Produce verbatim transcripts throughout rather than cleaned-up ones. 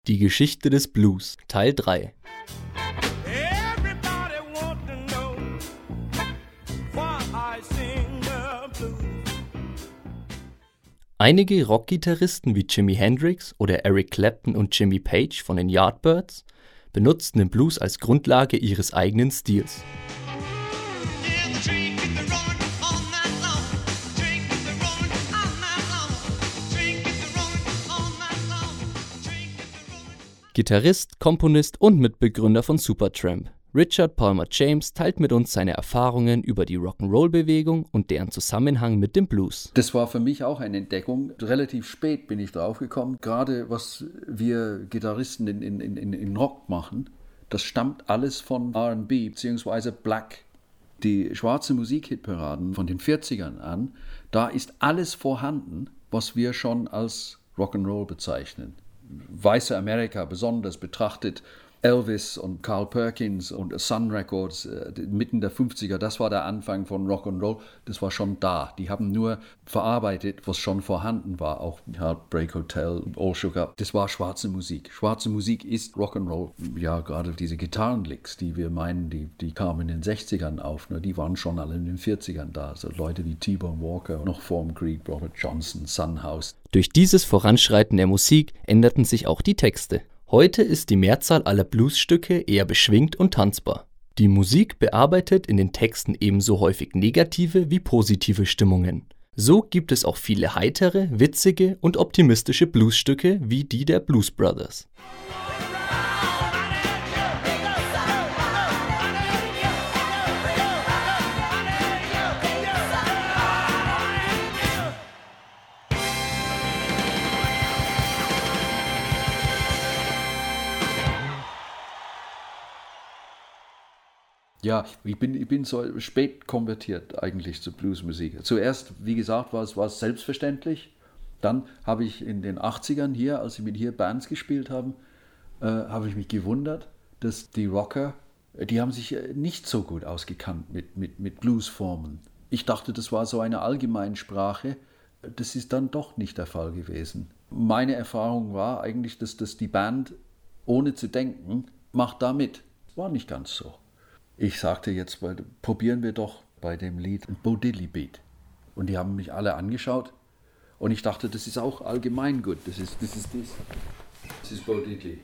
Die Geschichte des Blues, Teil drei. Einige Rockgitarristen wie Jimi Hendrix oder Eric Clapton und Jimmy Page von den Yardbirds benutzten den Blues als Grundlage ihres eigenen Stils. Gitarrist, Komponist und Mitbegründer von Supertramp, Richard Palmer James teilt mit uns seine Erfahrungen über die Rock'n'Roll-Bewegung und deren Zusammenhang mit dem Blues. Das war für mich auch eine Entdeckung. Relativ spät bin ich draufgekommen. Gerade was wir Gitarristen in, in, in, in Rock machen, das stammt alles von R and B bzw. Black. Die schwarze Musikhitparaden von den vierzigern an, da ist alles vorhanden, was wir schon als Rock'n'Roll bezeichnen. Weiße Amerika besonders betrachtet, Elvis und Carl Perkins und Sun Records, äh, mitten der fünfziger, das war der Anfang von Rock'n'Roll, das war schon da. Die haben nur verarbeitet, was schon vorhanden war, auch Heartbreak Hotel, All Shook Up. Das war schwarze Musik. Schwarze Musik ist Rock'n'Roll. Ja, gerade diese Gitarrenlicks, die wir meinen, die, die kamen in den sechzigern auf, ne, die waren schon alle in den vierzigern da. Also Leute wie T-Bone Walker, noch vorm Krieg, Robert Johnson, Son House. Durch dieses Voranschreiten der Musik änderten sich auch die Texte. Heute ist die Mehrzahl aller Bluesstücke eher beschwingt und tanzbar. Die Musik bearbeitet in den Texten ebenso häufig negative wie positive Stimmungen. So gibt es auch viele heitere, witzige und optimistische Bluesstücke wie die der Blues Brothers. Ja, ich bin, ich bin so spät konvertiert eigentlich zur Bluesmusik. Zuerst, wie gesagt, war es, war es selbstverständlich. Dann habe ich in den achtzigern hier, als ich mit hier Bands gespielt habe, äh, habe ich mich gewundert, dass die Rocker, die haben sich nicht so gut ausgekannt mit, mit, mit Bluesformen. Ich dachte, das war so eine Allgemeinsprache. Das ist dann doch nicht der Fall gewesen. Meine Erfahrung war eigentlich, dass, dass die Band, ohne zu denken, macht da mit. War nicht ganz so. Ich sagte jetzt, probieren wir doch bei dem Lied ein Bo Diddley Beat. Und die haben mich alle angeschaut. Und ich dachte, das ist auch allgemein gut. Das ist das. Ist das. Das ist Bo Diddley.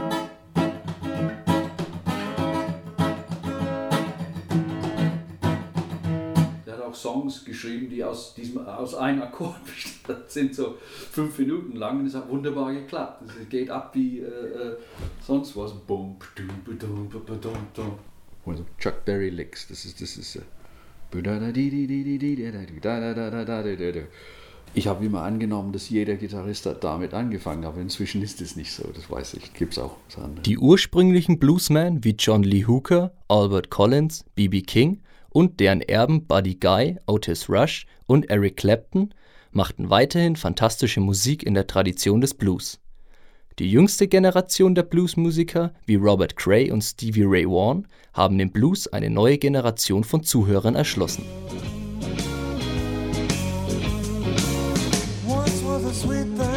Der hat auch Songs geschrieben, die aus, diesem, aus einem Akkord bestehen. Das sind so fünf Minuten lang und es hat wunderbar geklappt. Es geht ab wie äh, sonst was. Bum, badum, badum, badum, badum. Also Chuck Berry Licks, das ist, das ist, ich habe immer angenommen, dass jeder Gitarrist damit angefangen hat, aber inzwischen ist es nicht so, das weiß ich, gibt es auch was anderes. Die ursprünglichen Bluesmen wie John Lee Hooker, Albert Collins, B B King und deren Erben Buddy Guy, Otis Rush und Eric Clapton machten weiterhin fantastische Musik in der Tradition des Blues. Die jüngste Generation der Bluesmusiker wie Robert Cray und Stevie Ray Vaughan haben dem Blues eine neue Generation von Zuhörern erschlossen. Once was a sweet thing.